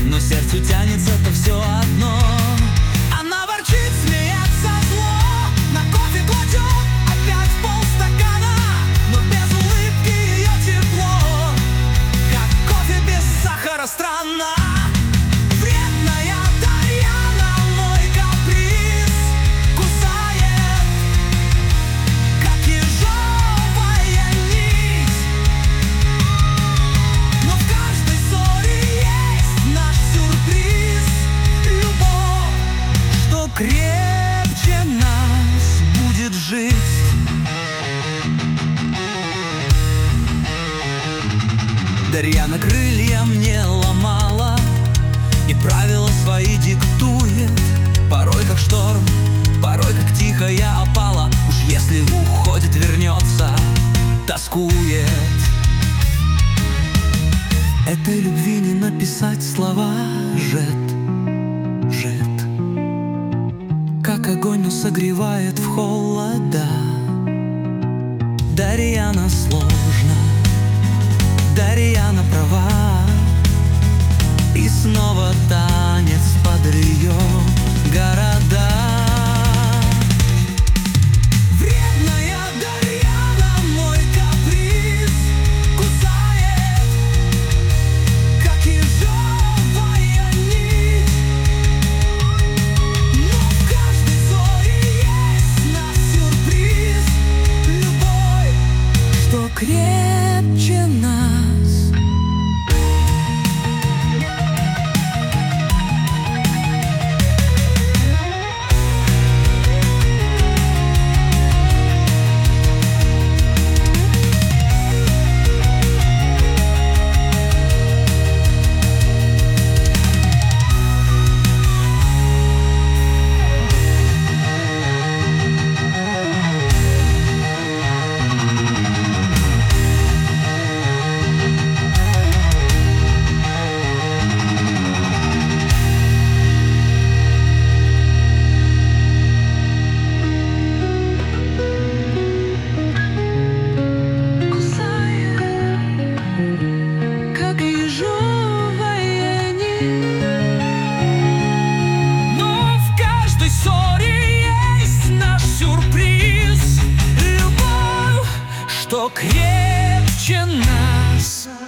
но сердцу тянется-то все одно. Она ворчит, смеется зло, на кофе кладет опять полстакана, но без улыбки ее тепло, как кофе без сахара, странно. Вредная Дарьяна мой каприз кусает, как ежовая нить. Но в каждой ссоре есть наш сюрприз, любовь, что крепче нас будет жить. Дарьяна крылья мне ломала и правила свои диктует, порой как шторм, порой как тихая опала. Уж если уходит, вернется, тоскует. Этой любви не написать слова, жет, жет, как огонь, но согревает в холода. Дарьяна сложно, Дарьяна права, и снова танец под ее города. Вредная Дарьяна мой каприз кусает, как ежовая нить. Но в каждой ссоре есть наш сюрприз, любовь, что крепче нас. Что крепче нас.